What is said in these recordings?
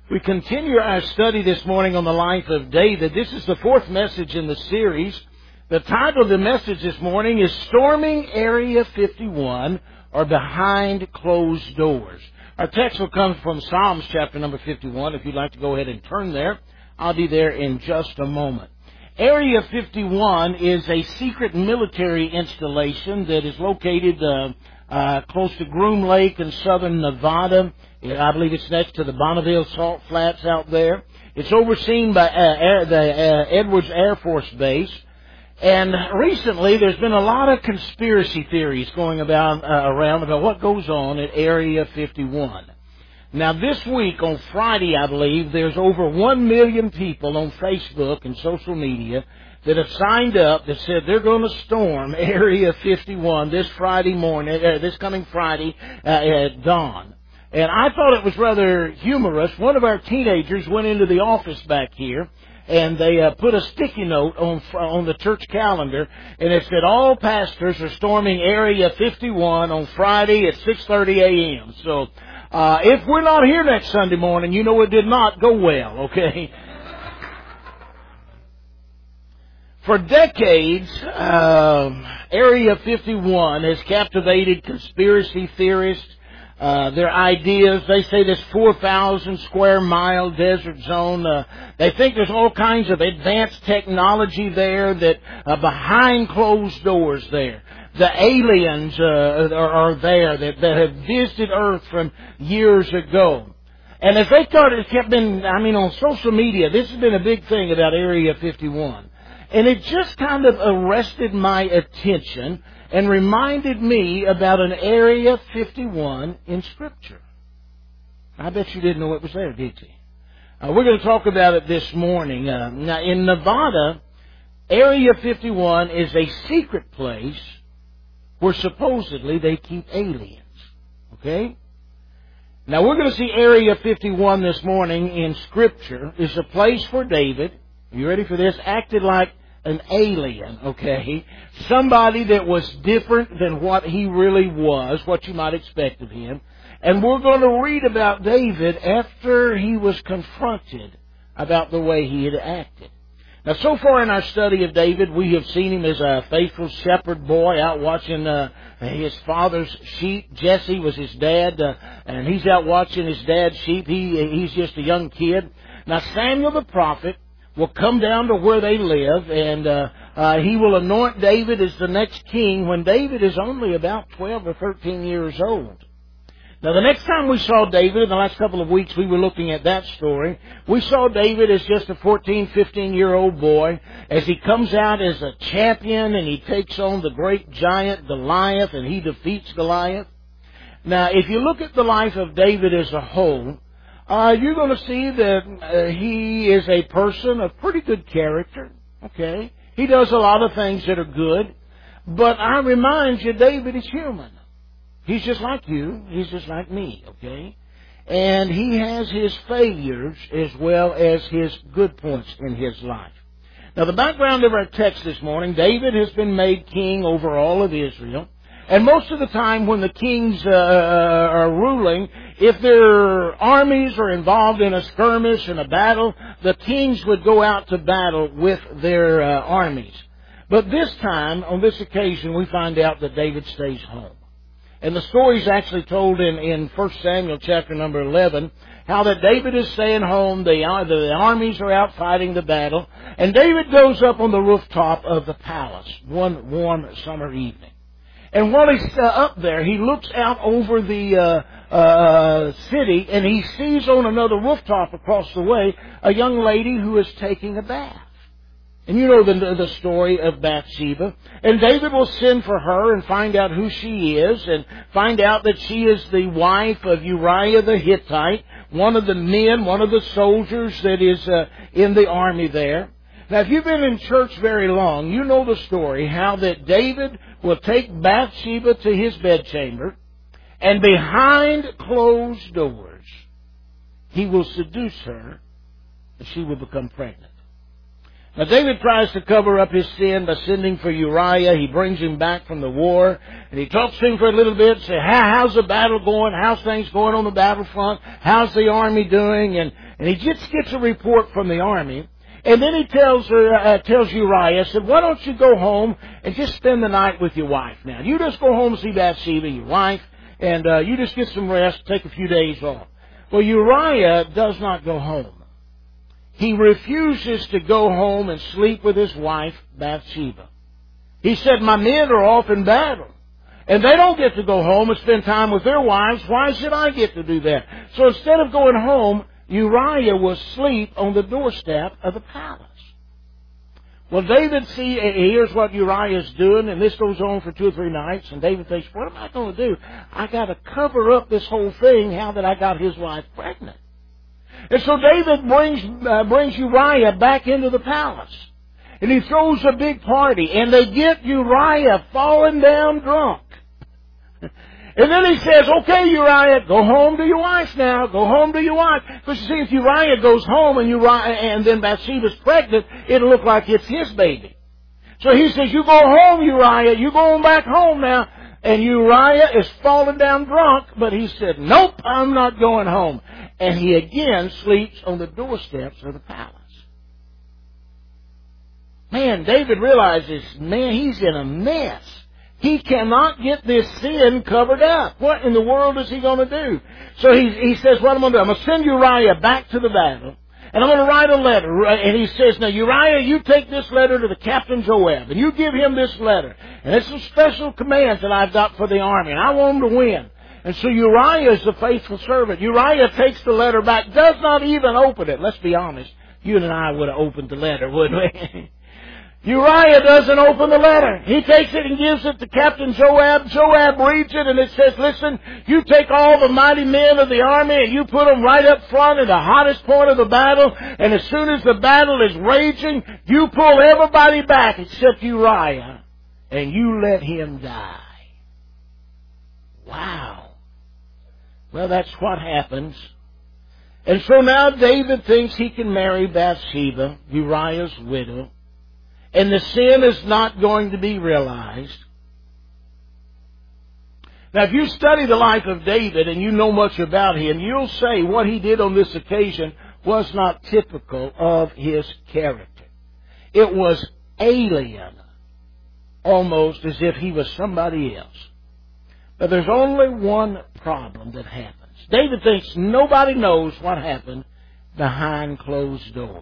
We continue our study this morning on the life of David. This is the fourth message in the series. The title of the message this morning is Storming Area 51 or Behind Closed Doors. Our text will come from Psalms chapter number 51. If you'd like to go ahead and turn there, I'll be there in just a moment. Area 51 is a secret military installation that is located close to Groom Lake in southern Nevada. I believe it's next to the Bonneville Salt Flats out there. It's overseen by the Edwards Air Force Base. And recently there's been a lot of conspiracy theories going around about what goes on at Area 51. Now this week on Friday, I believe, there's over 1 million people on Facebook and social media that have signed up that said they're going to storm Area 51 this Friday morning, this coming Friday at dawn. And I thought it was rather humorous. One of our teenagers went into the office back here, and they put a sticky note on the church calendar, and it said all pastors are storming Area 51 on Friday at 6:30 a.m. So if we're not here next Sunday morning, you know it did not go well, okay? For decades, Area 51 has captivated conspiracy theorists. Their ideas, they say this 4,000 square mile desert zone, they think there's all kinds of advanced technology there that behind closed doors there. The aliens are there that have visited Earth from years ago. And as they thought it kept on social media, this has been a big thing about Area 51. And it just kind of arrested my attention and reminded me about an Area 51 in Scripture. I bet you didn't know it was there, did you? We're going to talk about it this morning. Now, in Nevada, Area 51 is a secret place where supposedly they keep aliens. Okay? Now, we're going to see Area 51 this morning in Scripture is a place where David, are you ready for this, acted like an alien, okay? Somebody that was different than what he really was, what you might expect of him. And we're going to read about David after he was confronted about the way he had acted. Now, so far in our study of David, we have seen him as a faithful shepherd boy out watching his father's sheep. Jesse was his dad, and he's out watching his dad's sheep. He's just a young kid. Now, Samuel the prophet will come down to where they live, and he will anoint David as the next king when David is only about 12 or 13 years old. Now, the next time we saw David, in the last couple of weeks, we were looking at that story. We saw David as just a 14, 15-year-old boy as he comes out as a champion and he takes on the great giant Goliath and he defeats Goliath. Now, if you look at the life of David as a whole, you're going to see that he is a person of pretty good character, okay? He does a lot of things that are good, but I remind you, David is human. He's just like you. He's just like me, okay? And he has his failures as well as his good points in his life. Now, the background of our text this morning, David has been made king over all of Israel. And most of the time when the kings are ruling, if their armies are involved in a skirmish and a battle, the kings would go out to battle with their armies. But this time, on this occasion, we find out that David stays home. And the story is actually told in 1 Samuel chapter number 11, how that David is staying home, the armies are out fighting the battle, and David goes up on the rooftop of the palace one warm summer evening. And while he's up there, he looks out over the city, and he sees on another rooftop across the way a young lady who is taking a bath. And you know the story of Bathsheba. And David will send for her and find out who she is, and find out that she is the wife of Uriah the Hittite, one of the men, one of the soldiers that is in the army there. Now, if you've been in church very long, you know the story, how that David will take Bathsheba to his bedchamber, and behind closed doors, he will seduce her, and she will become pregnant. Now, David tries to cover up his sin by sending for Uriah. He brings him back from the war, and he talks to him for a little bit, say, how's the battle going? How's things going on the battlefront? How's the army doing? And he just gets a report from the army. And then he tells Uriah, said, why don't you go home and just spend the night with your wife now? You just go home and see Bathsheba, your wife, and you just get some rest, take a few days off. Well, Uriah does not go home. He refuses to go home and sleep with his wife, Bathsheba. He said, my men are off in battle, and they don't get to go home and spend time with their wives. Why should I get to do that? So instead of going home, Uriah will sleep on the doorstep of the palace. Well, David here's what Uriah's doing, and this goes on for 2 or 3 nights, and David thinks, what am I going to do? I got to cover up this whole thing, how that I got his wife pregnant. And so David brings Uriah back into the palace, and he throws a big party, and they get Uriah falling down drunk. And then he says, okay, Uriah, go home to your wife now. Go home to your wife. Because you see, if Uriah goes home and then Bathsheba's pregnant, it'll look like it's his baby. So he says, you go home, Uriah. You go back home now. And Uriah is falling down drunk, but he said, nope, I'm not going home. And he again sleeps on the doorsteps of the palace. Man, David realizes, man, he's in a mess. He cannot get this sin covered up. What in the world is he going to do? So he says, what I'm going to do? I'm going to send Uriah back to the battle, and I'm going to write a letter. And he says, now, Uriah, you take this letter to the captain Joab, and you give him this letter. And it's some special commands that I've got for the army, and I want them to win. And so Uriah is the faithful servant. Uriah takes the letter back, does not even open it. Let's be honest. You and I would have opened the letter, wouldn't we? Uriah doesn't open the letter. He takes it and gives it to Captain Joab. Joab reads it, and it says, listen, you take all the mighty men of the army and you put them right up front in the hottest point of the battle, and as soon as the battle is raging, you pull everybody back except Uriah, and you let him die. Wow. Well, that's what happens. And so now David thinks he can marry Bathsheba, Uriah's widow, and the sin is not going to be realized. Now, if you study the life of David and you know much about him, you'll say what he did on this occasion was not typical of his character. It was alien, almost as if he was somebody else. But there's only one problem that happens. David thinks nobody knows what happened behind closed doors.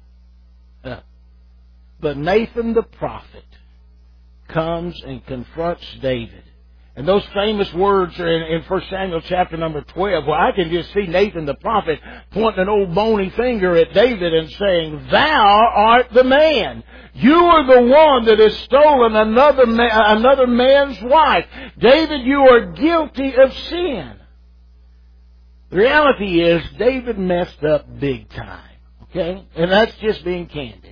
But Nathan the prophet comes and confronts David. And those famous words are in 1 Samuel chapter number 12, where I can just see Nathan the prophet pointing an old bony finger at David and saying, thou art the man. You are the one that has stolen another man's wife. David, you are guilty of sin. The reality is, David messed up big time. Okay? And that's just being candid.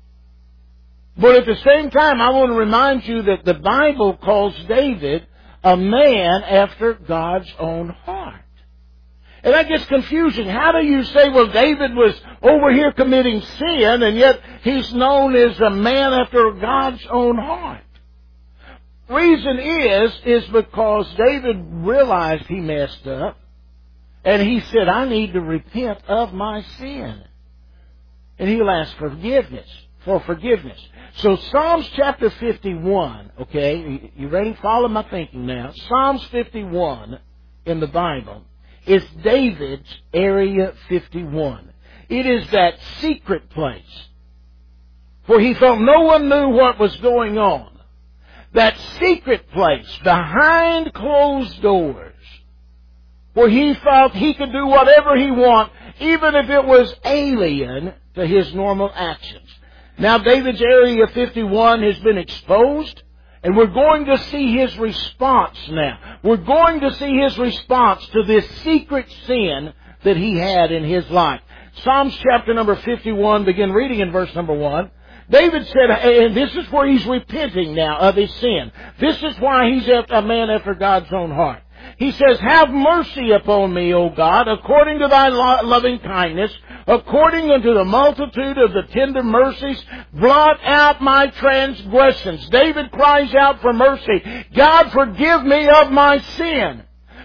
But at the same time, I want to remind you that the Bible calls David a man after God's own heart. And that gets confusing. How do you say, well, David was over here committing sin, and yet he's known as a man after God's own heart? The reason is because David realized he messed up, and he said, I need to repent of my sin. And he'll ask for forgiveness. So Psalms chapter 51, okay, you ready? Follow my thinking now. Psalms 51 in the Bible is David's Area 51. It is that secret place where he felt no one knew what was going on. That secret place behind closed doors where he felt he could do whatever he wanted, even if it was alien to his normal actions. Now, David's Area 51 has been exposed, and we're going to see his response now. We're going to see his response to this secret sin that he had in his life. Psalms chapter number 51, begin reading in verse number 1. David said, and this is where he's repenting now of his sin. This is why he's a man after God's own heart. He says, have mercy upon me, O God, according to thy loving kindness, according unto the multitude of the tender mercies, blot out my transgressions. David cries out for mercy. God, forgive me of my sin.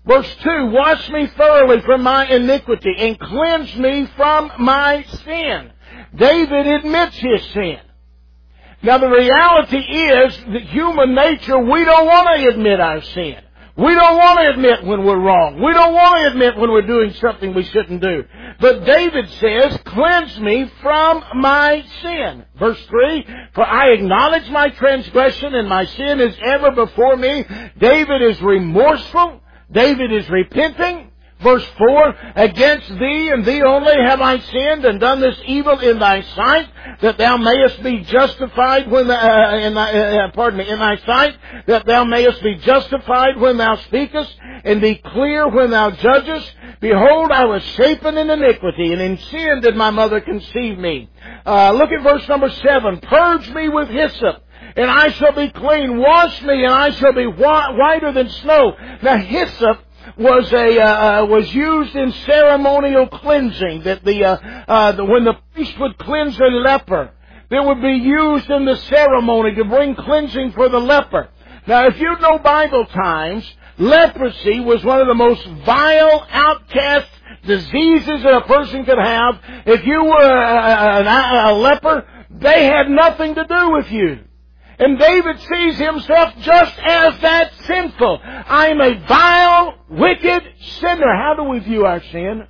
Verse 2, wash me thoroughly from my iniquity and cleanse me from my sin. David admits his sin. Now the reality is that human nature, we don't want to admit our sin. We don't want to admit when we're wrong. We don't want to admit when we're doing something we shouldn't do. But David says, cleanse me from my sin. Verse 3, for I acknowledge my transgression and my sin is ever before me. David is remorseful. David is repenting. Verse 4, against thee and thee only have I sinned and done this evil in thy sight, that thou mayest be justified when in thy sight, that thou mayest be justified when thou speakest, and be clear when thou judgest. Behold, I was shapen in iniquity, and in sin did my mother conceive me. Look at verse number 7. Purge me with hyssop, and I shall be clean. Wash me, and I shall be whiter than snow. Now, hyssop was used in ceremonial cleansing. That when the priest would cleanse a leper, it would be used in the ceremony to bring cleansing for the leper. Now, if you know Bible times, leprosy was one of the most vile, outcast diseases that a person could have. If you were a leper, they had nothing to do with you. And David sees himself just as that sinful. I am a vile, wicked sinner. How do we view our sin?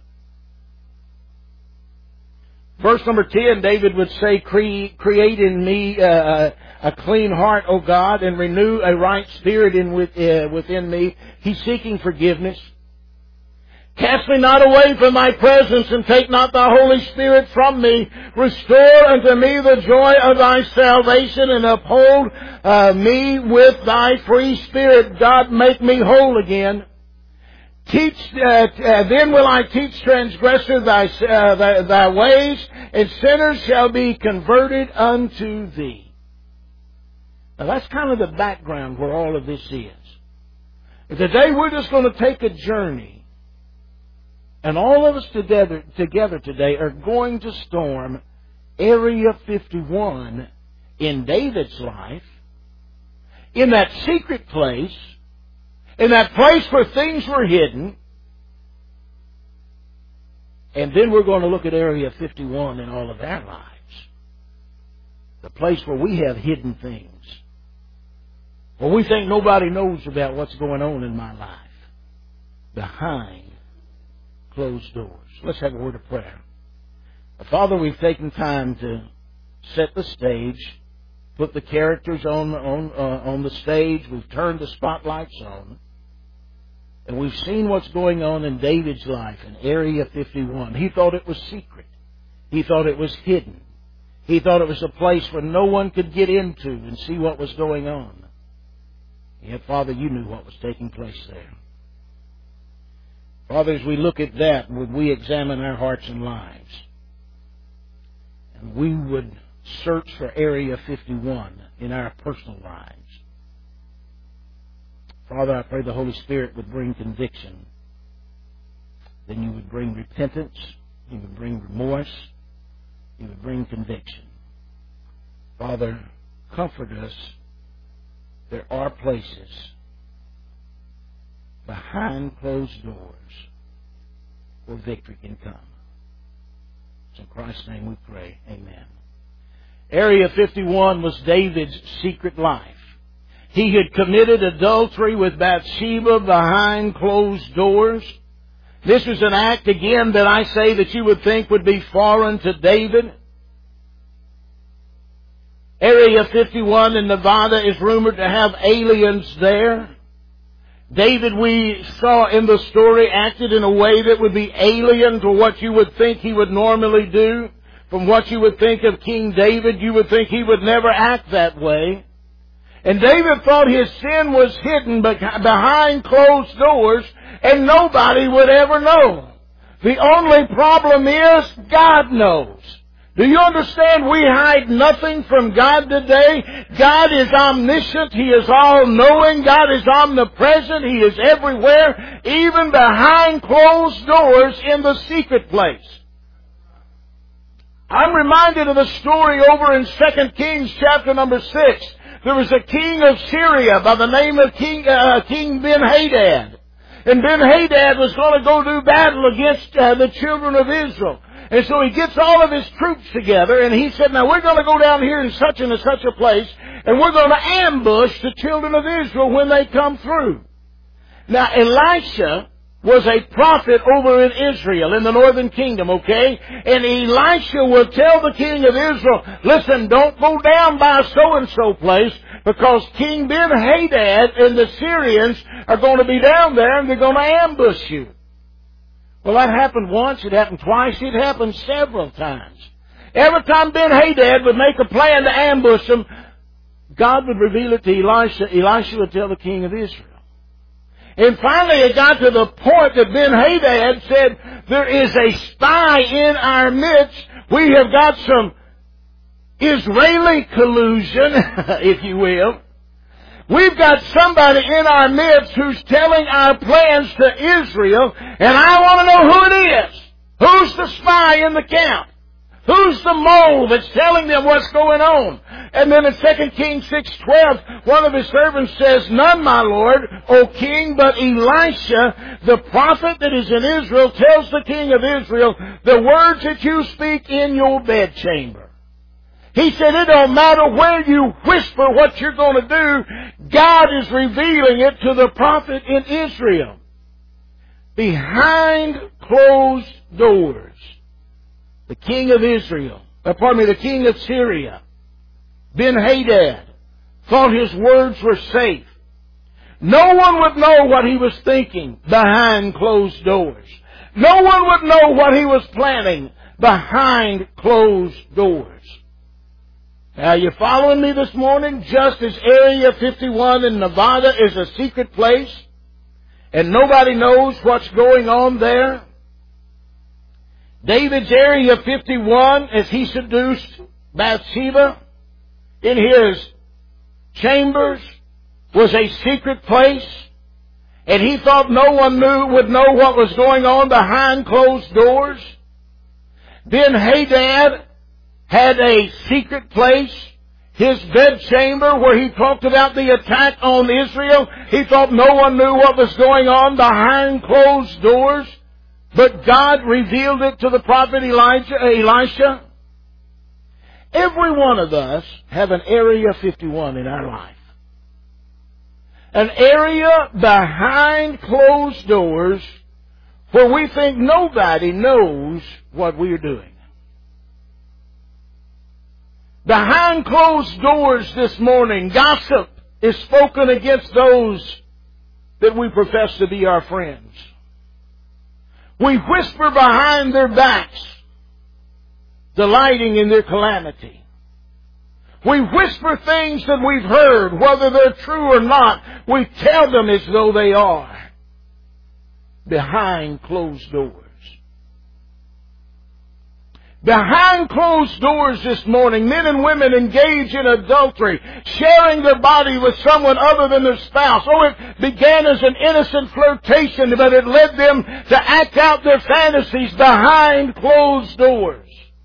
Verse number 10, David would say, create in me a clean heart, O God, and renew a right spirit within me. He's seeking forgiveness. Cast me not away from thy presence, and take not thy Holy Spirit from me. Restore unto me the joy of thy salvation, and uphold me with thy free spirit. God, make me whole again. Then will I teach transgressors thy ways, and sinners shall be converted unto thee. Now that's kind of the background where all of this is. Today we're just going to take a journey. And all of us together today are going to storm Area 51 in David's life, in that secret place, in that place where things were hidden. And then we're going to look at Area 51 in all of our lives. The place where we have hidden things. Where we think nobody knows about what's going on in my life. Behind closed doors. Let's have a word of prayer. Father, we've taken time to set the stage, put the characters on the stage. We've turned the spotlights on. And we've seen what's going on in David's life in Area 51. He thought it was secret. He thought it was hidden. He thought it was a place where no one could get into and see what was going on. Yet, Father, you knew what was taking place there. Father, as we look at that, would we examine our hearts and lives? And we would search for Area 51 in our personal lives. Father, I pray the Holy Spirit would bring conviction. Then you would bring repentance. You would bring remorse. You would bring conviction. Father, comfort us. There are places behind closed doors where victory can come. So in Christ's name we pray. Amen. Area 51 was David's secret life. He had committed adultery with Bathsheba behind closed doors. This was an act, again, that I say that you would think would be foreign to David. Area 51 in Nevada is rumored to have aliens there. David, we saw in the story, acted in a way that would be alien to what you would think he would normally do. From what you would think of King David, you would think he would never act that way. And David thought his sin was hidden behind closed doors and nobody would ever know. The only problem is God knows. Do you understand? We hide nothing from God today. God is omniscient. He is all-knowing. God is omnipresent. He is everywhere, even behind closed doors in the secret place. I'm reminded of the story over in 2 Kings chapter number 6. There was a king of Syria by the name of King Ben-Hadad. And Ben-Hadad was going to go do battle against the children of Israel. And so he gets all of his troops together, and he said, now we're going to go down here in such and such a place, and we're going to ambush the children of Israel when they come through. Now, Elisha was a prophet over in Israel, in the northern kingdom, okay? And Elisha would tell the king of Israel, listen, don't go down by so-and-so place, because King Ben-Hadad and the Syrians are going to be down there, and they're going to ambush you. Well, that happened once, it happened twice, it happened several times. Every time Ben-Hadad would make a plan to ambush them, God would reveal it to Elisha. Elisha would tell the king of Israel. And finally it got to the point that Ben-Hadad said, there is a spy in our midst. We have got some Israeli collusion, if you will. We've got somebody in our midst who's telling our plans to Israel, and I want to know who it is. Who's the spy in the camp? Who's the mole that's telling them what's going on? And then in 2 Kings 6:12, one of his servants says, none, my lord, O king, but Elisha, the prophet that is in Israel, tells the king of Israel, the words that you speak in your bedchamber. He said, it don't matter where you whisper what you're going to do, God is revealing it to the prophet in Israel. Behind closed doors, the king of Israel, the king of Syria, Ben-Hadad, thought his words were safe. No one would know what he was thinking behind closed doors. No one would know what he was planning behind closed doors. Now, you following me this morning? Just as Area 51 in Nevada is a secret place, and nobody knows what's going on there, David's Area 51, as he seduced Bathsheba in his chambers, was a secret place, and he thought no one would know what was going on behind closed doors. Ben-Hadad had a secret place, his bedchamber, where he talked about the attack on Israel. He thought no one knew what was going on behind closed doors. But God revealed it to the prophet Elisha. Every one of us have an Area 51 in our life. An area behind closed doors where we think nobody knows what we are doing. Behind closed doors this morning, gossip is spoken against those that we profess to be our friends. We whisper behind their backs, delighting in their calamity. We whisper things that we've heard, whether they're true or not. We tell them as though they are. Behind closed doors. Behind closed doors this morning, men and women engage in adultery, sharing their body with someone other than their spouse. Oh, it began as an innocent flirtation, but it led them to act out their fantasies behind closed doors.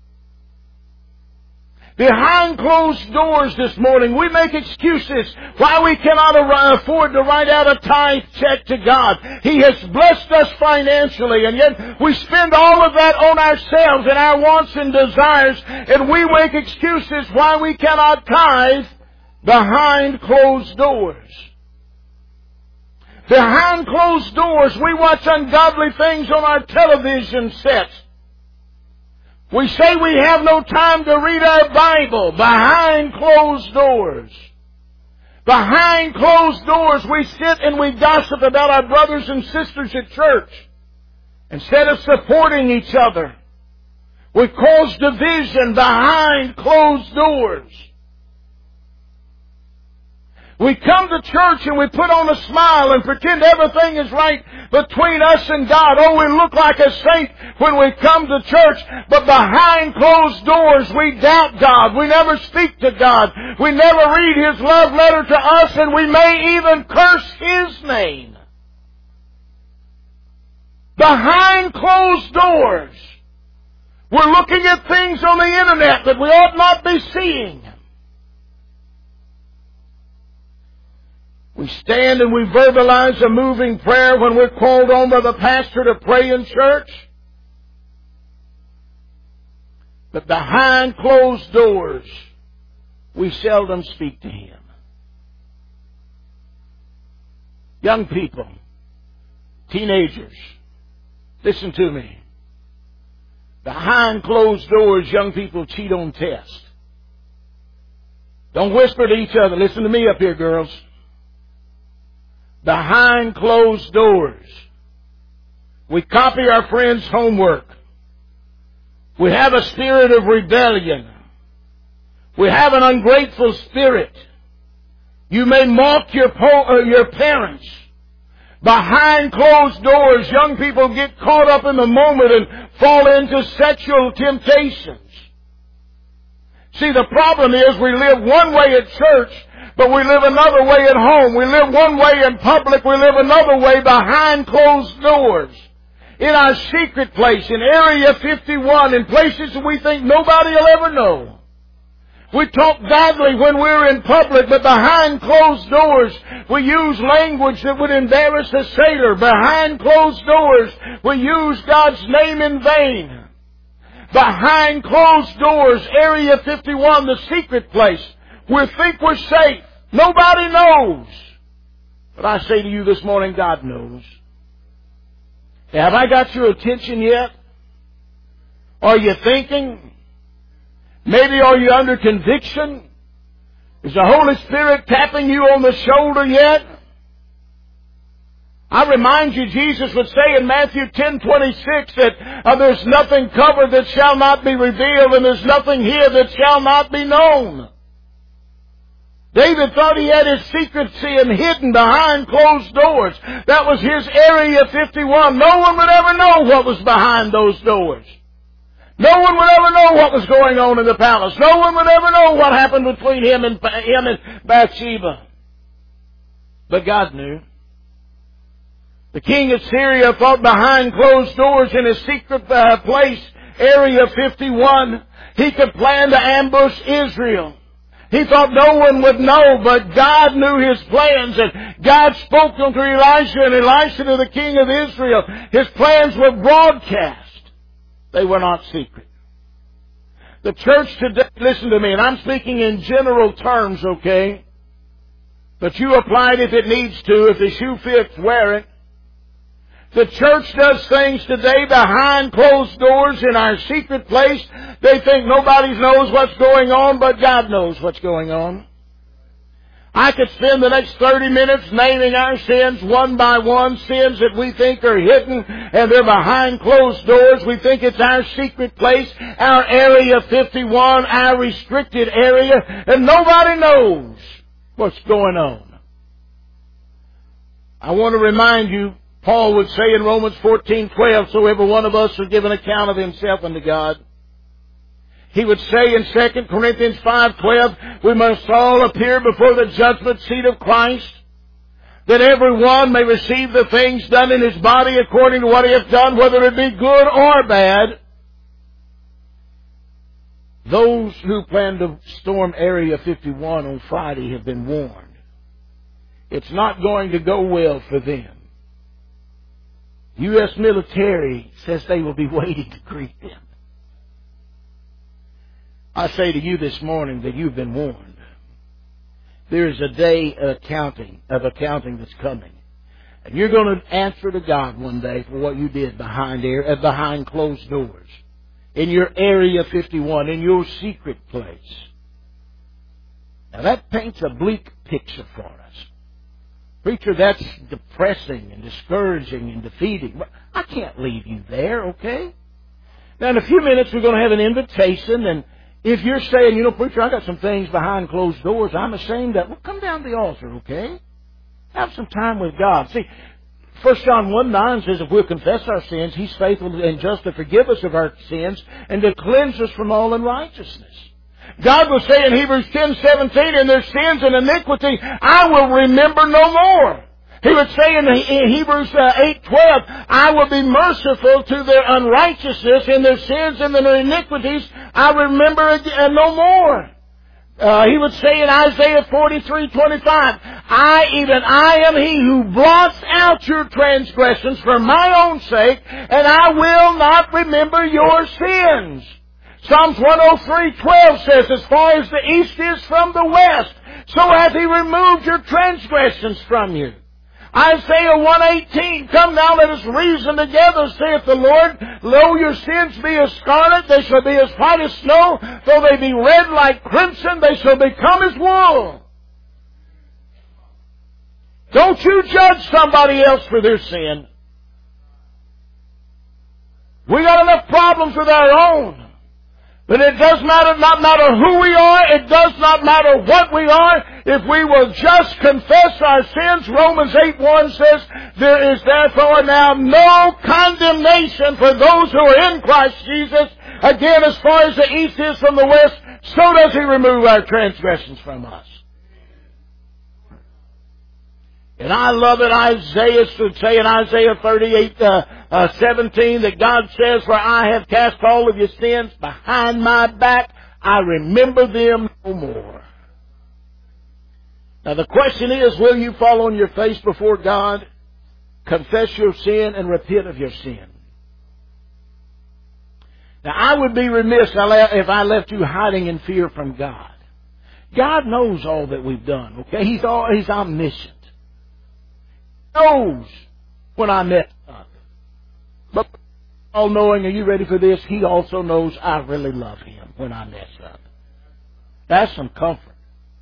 Behind closed doors this morning, we make excuses why we cannot afford to write out a tithe check to God. He has blessed us financially, and yet we spend all of that on ourselves and our wants and desires, and we make excuses why we cannot tithe behind closed doors. Behind closed doors, we watch ungodly things on our television sets. We say we have no time to read our Bible behind closed doors. Behind closed doors, we sit and we gossip about our brothers and sisters at church. Instead of supporting each other, we cause division behind closed doors. We come to church and we put on a smile and pretend everything is right between us and God. Oh, we look like a saint when we come to church, but behind closed doors we doubt God. We never speak to God. We never read His love letter to us, and we may even curse His name. Behind closed doors, we're looking at things on the internet that we ought not be seeing. We stand and we verbalize a moving prayer when we're called on by the pastor to pray in church. But behind closed doors, we seldom speak to Him. Young people, teenagers, listen to me. Behind closed doors, young people cheat on tests. Don't whisper to each other. Listen to me up here, girls. Behind closed doors, we copy our friends' homework. We have a spirit of rebellion. We have an ungrateful spirit. You may mock your parents. Behind closed doors, young people get caught up in the moment and fall into sexual temptations. See, the problem is we live one way at church, but we live another way at home. We live one way in public, we live another way behind closed doors. In our secret place, in Area 51, in places that we think nobody will ever know. We talk badly when we're in public, but behind closed doors, we use language that would embarrass a sailor. Behind closed doors, we use God's name in vain. Behind closed doors, Area 51, the secret place, we think we're safe. Nobody knows. But I say to you this morning, God knows. Have I got your attention yet? Are you thinking? Maybe are you under conviction? Is the Holy Spirit tapping you on the shoulder yet? I remind you, Jesus would say in Matthew 10:26 that there's nothing covered that shall not be revealed, and there's nothing hid that shall not be known. David thought he had his secret sin hidden behind closed doors. That was his Area 51. No one would ever know what was behind those doors. No one would ever know what was going on in the palace. No one would ever know what happened between him and Bathsheba. But God knew. The king of Syria thought behind closed doors in his secret place, Area 51, he could plan to ambush Israel. He thought no one would know, but God knew his plans, and God spoke to Elijah, and Elisha to the king of Israel. His plans were broadcast. They were not secret. The church today, listen to me, and I'm speaking in general terms, okay? But you apply it if it needs to. If the shoe fits, wear it. The church does things today behind closed doors in our secret place. They think nobody knows what's going on, but God knows what's going on. I could spend the next 30 minutes naming our sins one by one, sins that we think are hidden and they're behind closed doors. We think it's our secret place, our Area 51, our restricted area, and nobody knows what's going on. I want to remind you, Paul would say in Romans 14:12, so every one of us will give an account of himself unto God. He would say in 2 Corinthians 5:12, we must all appear before the judgment seat of Christ, that every one may receive the things done in his body according to what he hath done, whether it be good or bad. Those who plan to storm Area 51 on Friday have been warned. It's not going to go well for them. U.S. military says they will be waiting to greet them. I say to you this morning that you've been warned. There is a day of accounting that's coming. And you're going to answer to God one day for what you did behind closed doors. In your Area 51, in your secret place. Now that paints a bleak picture for us. Preacher, that's depressing and discouraging and defeating. I can't leave you there, okay? Now, in a few minutes, we're going to have an invitation, and if you're saying, preacher, I got some things behind closed doors I'm ashamed of, well, come down to the altar, okay? Have some time with God. See, 1 John 1:9 says if we'll confess our sins, He's faithful and just to forgive us of our sins and to cleanse us from all unrighteousness. God will say in Hebrews 10:17, in their sins and iniquity, I will remember no more. He would say in Hebrews 8:12, I will be merciful to their unrighteousness, in their sins and their iniquities, I remember no more. He would say in Isaiah 43:25, I am he who blots out your transgressions for my own sake, and I will not remember your sins. Psalms 103:12 says, as far as the east is from the west, so hath he removed your transgressions from you. Isaiah 1:18, come now, let us reason together, saith the Lord. Lo, your sins be as scarlet, they shall be as white as snow. Though they be red like crimson, they shall become as wool. Don't you judge somebody else for their sin. We got enough problems with our own. But it does not matter who we are. It does not matter what we are. If we will just confess our sins, Romans 8:1 says, there is therefore now no condemnation for those who are in Christ Jesus. Again, as far as the east is from the west, so does He remove our transgressions from us. And I love it. Isaiah should say in Isaiah 38:17 that God says, for I have cast all of your sins behind my back. I remember them no more. Now the question is, will you fall on your face before God, confess your sin, and repent of your sin? Now I would be remiss if I left you hiding in fear from God. God knows all that we've done, okay? He's omniscient. Knows when I mess up. But all knowing, are you ready for this? He also knows I really love Him when I mess up. That's some comfort.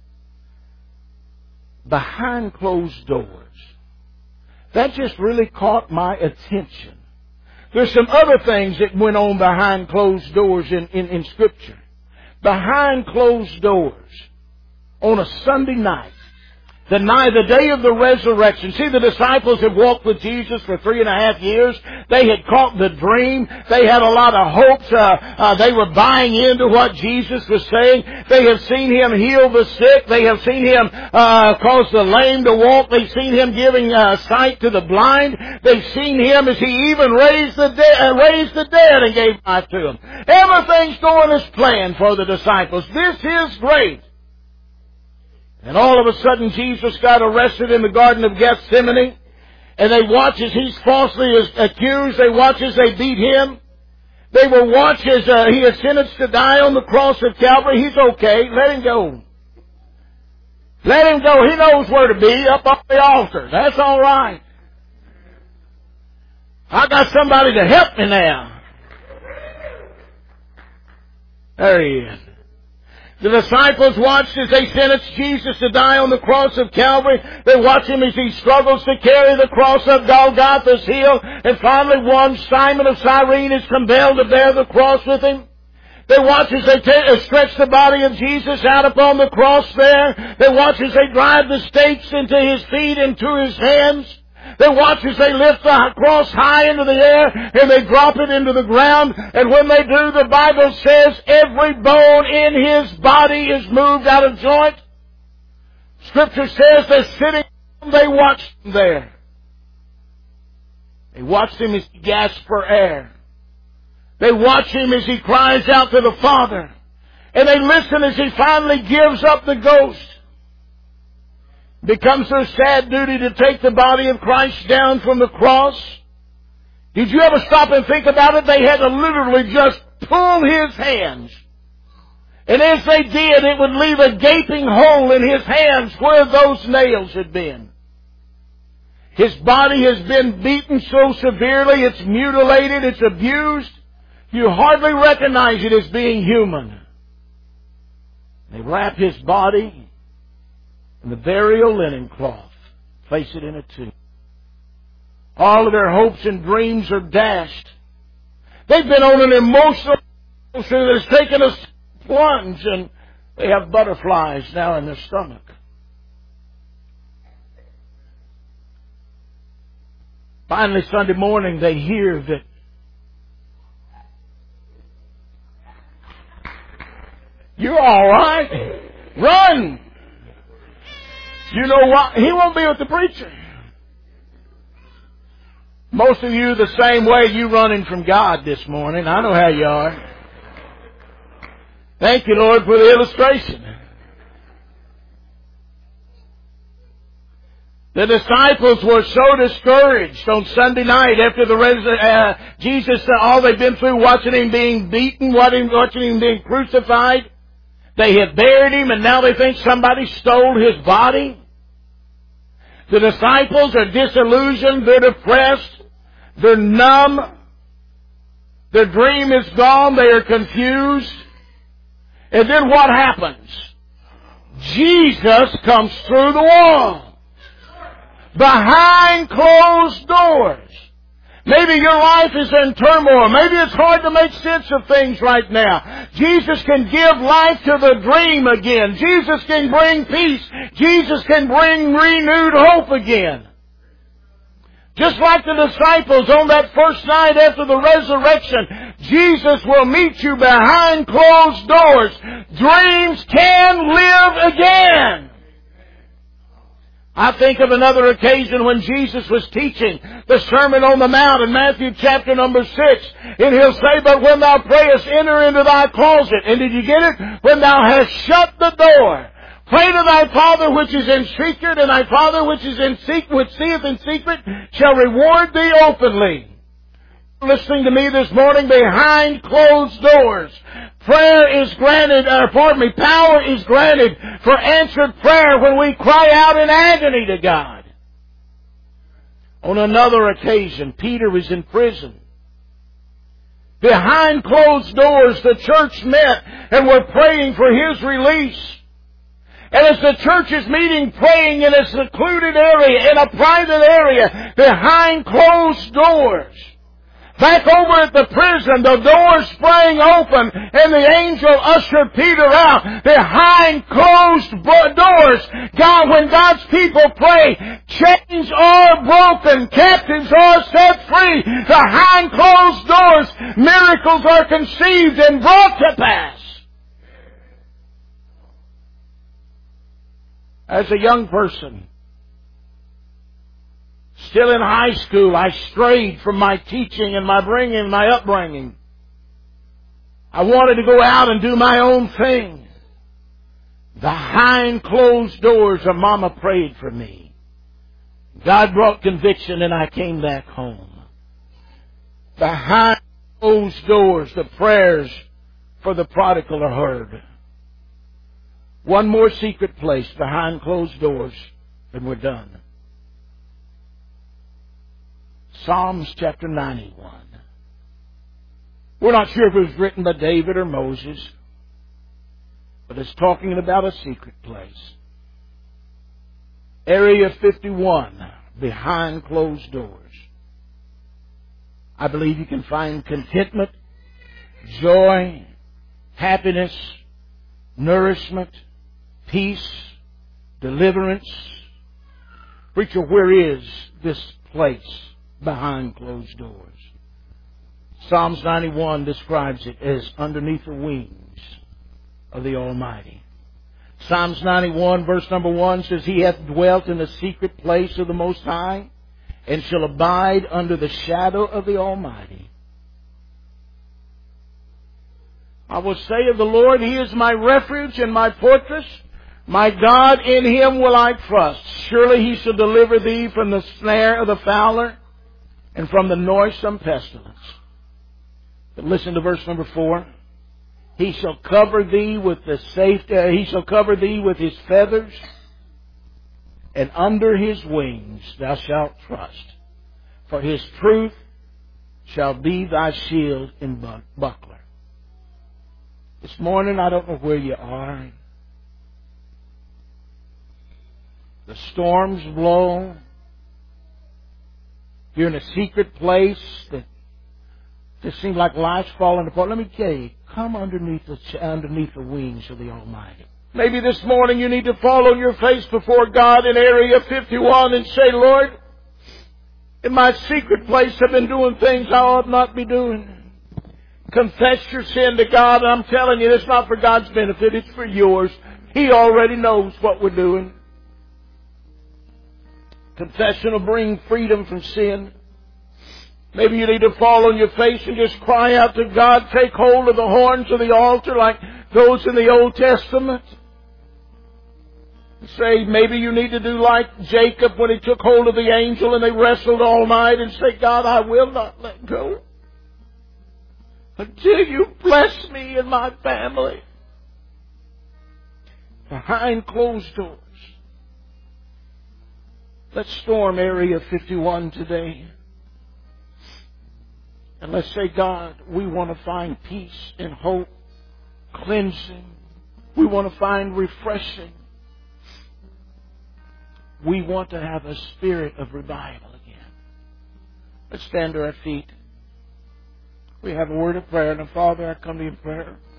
Behind closed doors. That just really caught my attention. There's some other things that went on behind closed doors in Scripture. Behind closed doors on a Sunday night. The day of the resurrection. See, the disciples have walked with Jesus for 3.5 years. They had caught the dream. They had a lot of hopes. They were buying into what Jesus was saying. They have seen Him heal the sick. They have seen Him cause the lame to walk. They've seen Him giving sight to the blind. They've seen Him as He even raised the dead and gave life to them. Everything's going as planned for the disciples. This is great. And all of a sudden Jesus got arrested in the Garden of Gethsemane. And they watch as He's falsely accused. They watch as they beat Him. They will watch as He is sentenced to die on the cross of Calvary. He's okay. Let Him go. Let Him go. He knows where to be, up on the altar. That's all right. I got somebody to help me now. There He is. The disciples watched as they sentenced Jesus to die on the cross of Calvary. They watch Him as He struggles to carry the cross up Golgotha's hill. And finally one, Simon of Cyrene, is compelled to bear the cross with Him. They watch as they stretch the body of Jesus out upon the cross there. They watch as they drive the stakes into His feet and to His hands. They watch as they lift the cross high into the air and they drop it into the ground. And when they do, the Bible says every bone in His body is moved out of joint. Scripture says they're sitting, they watched Him there. They watched Him as He gasped for air. They watch Him as He cries out to the Father. And they listen as He finally gives up the ghost. It becomes their sad duty to take the body of Christ down from the cross. Did you ever stop and think about it? They had to literally just pull His hands. And as they did, it would leave a gaping hole in His hands where those nails had been. His body has been beaten so severely, it's mutilated, it's abused. You hardly recognize it as being human. They wrap His body in the burial linen cloth, place it in a tomb. All of their hopes and dreams are dashed. They've been on an emotional that has taken a plunge, and they have butterflies now in their stomach. Finally, Sunday morning, they hear that you're all right. Run! You know what? He won't be with the preacher. Most of you the same way, you running from God this morning. I know how you are. Thank you, Lord, for the illustration. The disciples were so discouraged on Sunday night after Jesus, all they've been through, watching Him being beaten, watching Him being crucified. They had buried Him, and now they think somebody stole His body. The disciples are disillusioned, they're depressed, they're numb. Their dream is gone, they are confused. And then what happens? Jesus comes through the wall. Behind closed doors. Maybe your life is in turmoil. Maybe it's hard to make sense of things right now. Jesus can give life to the dream again. Jesus can bring peace. Jesus can bring renewed hope again. Just like the disciples on that first night after the resurrection, Jesus will meet you behind closed doors. Dreams can live again. I think of another occasion when Jesus was teaching the Sermon on the Mount in Matthew chapter number 6. And He'll say, but when thou prayest, enter into thy closet. And did you get it? When thou hast shut the door, pray to thy Father which is in secret, and thy Father which is in secret, which seeth in secret, shall reward thee openly. Listening to me this morning, behind closed doors, prayer is granted, power is granted for answered prayer when we cry out in agony to God. On another occasion, Peter was in prison. Behind closed doors, the church met and were praying for his release. And as the church is meeting, praying in a secluded area, in a private area, behind closed doors, back over at the prison, the door sprang open and the angel ushered Peter out. Behind closed doors, when God's people pray, chains are broken, captives are set free. Behind closed doors, miracles are conceived and brought to pass. As a young person, still in high school, I strayed from my teaching and my upbringing. I wanted to go out and do my own thing. Behind closed doors, a mama prayed for me. God brought conviction and I came back home. Behind closed doors, the prayers for the prodigal are heard. One more secret place behind closed doors and we're done. Psalms chapter 91. We're not sure if it was written by David or Moses, but it's talking about a secret place. Area 51, behind closed doors. I believe you can find contentment, joy, happiness, nourishment, peace, deliverance. Preacher, where is this place behind closed doors? Psalms 91 describes it as underneath the wings of the Almighty. Psalms 91 verse number 1 says, He hath dwelt in the secret place of the Most High, and shall abide under the shadow of the Almighty. I will say of the Lord, He is my refuge and my fortress. My God, in Him will I trust. Surely He shall deliver thee from the snare of the fowler and from the noisome pestilence. But listen to verse number 4. He shall cover thee with He shall cover thee with His feathers, and under His wings thou shalt trust. For His truth shall be thy shield and buckler. This morning, I don't know where you are. The storms blow. You're in a secret place that just seems like life's falling apart. Let me tell you, come underneath the wings of the Almighty. Maybe this morning you need to fall on your face before God in Area 51 and say, Lord, in my secret place I've been doing things I ought not be doing. Confess your sin to God, and I'm telling you, it's not for God's benefit, it's for yours. He already knows what we're doing. Confession will bring freedom from sin. Maybe you need to fall on your face and just cry out to God. Take hold of the horns of the altar like those in the Old Testament. Say, maybe you need to do like Jacob when he took hold of the angel and they wrestled all night, and say, God, I will not let go until you bless me and my family. Behind closed doors. Let's storm Area 51 today. And let's say, God, we want to find peace and hope, cleansing. We want to find refreshing. We want to have a spirit of revival again. Let's stand to our feet. We have a word of prayer. Now, Father, I come to you in prayer.